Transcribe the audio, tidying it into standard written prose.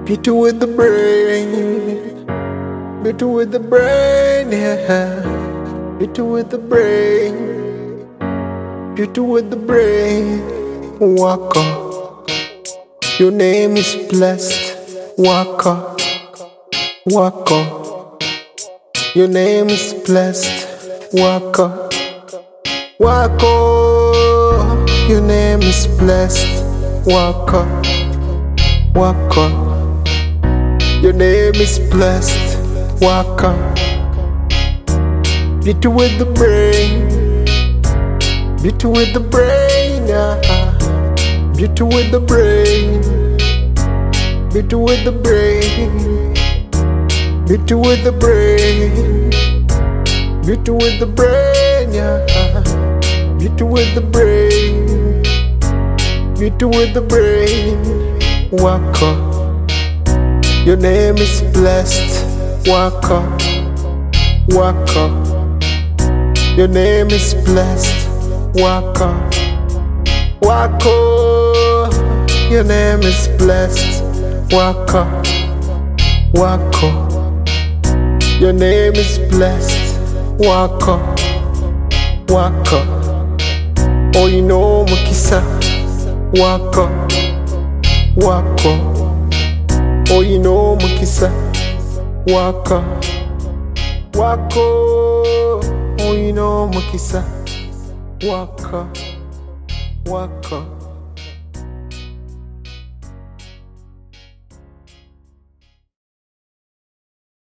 Beauty with the brain, beauty with the brain, yeah. Beauty with the brain, beauty with the brain. Waka, your name is blessed. Waka, Waka, your name is blessed. Waka, Waka, your name is blessed. Waka, Waka, your name is blessed. Waka, beauty with the brain, beauty with the brain, yeah. Beauty with the brain, beauty with the brain, beauty with the brain, beauty with the brain, yeah. Beauty with the brain, beauty with the brain. Waka, your name is blessed. Waka, Waka, your name is blessed. Waka, Waka, your name is blessed. Waka, Waka, your name is blessed. Waka, Waka, oh you know Mukisa. Waka, Waka, oh you know Mukisa. Waka, Waka, oh you know Mukisa. Waka, Waka.